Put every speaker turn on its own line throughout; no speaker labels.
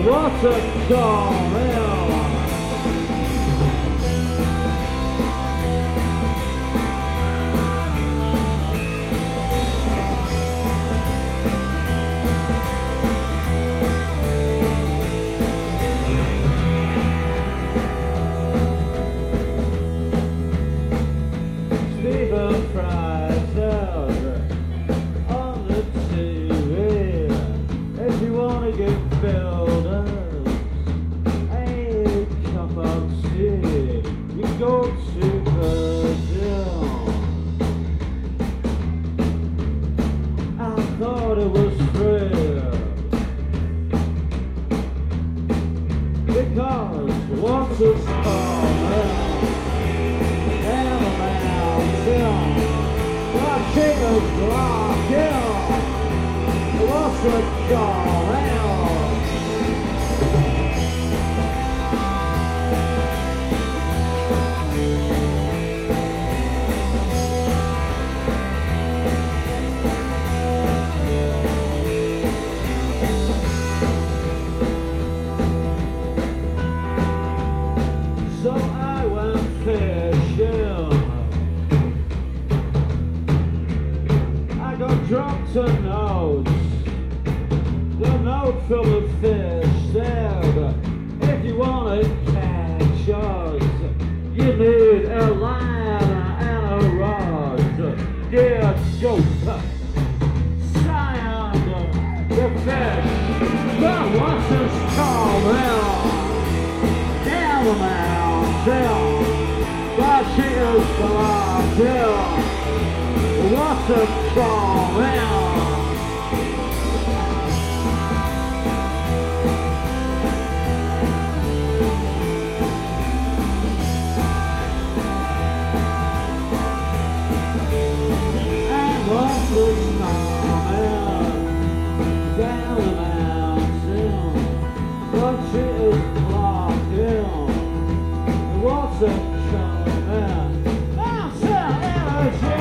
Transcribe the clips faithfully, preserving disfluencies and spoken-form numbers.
What's a call? Stephen Fry's over on the T V. If you wanna get builders a cup of tea, you go to the gym. I thought it was free because once it's coming down the mountain, my chickens lock in. What's it going on? So I went fishing. I got drunk to notes. The note full of fish said, if you want to catch us, you need a line and a rod. Dear ghost, sand the fish, but what's this coming down the mountain? But she is locked in. What's it coming? What's it coming down the mountain? But she is locked in. What's it coming? Mountain energy.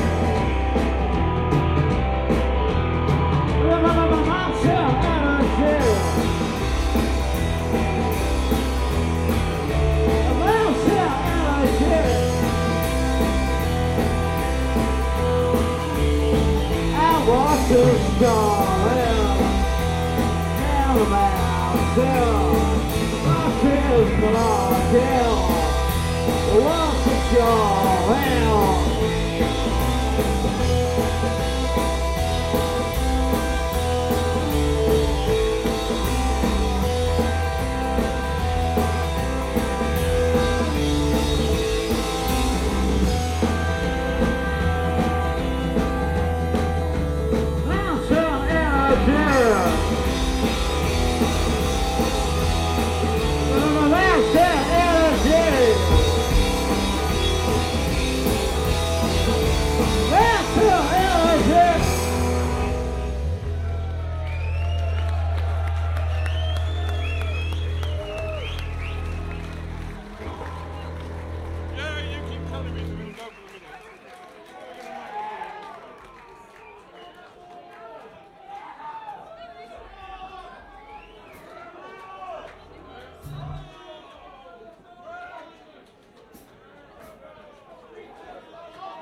Mountain energy. Mountain energy. What's this going down the mountain? My tears are down. What's it going?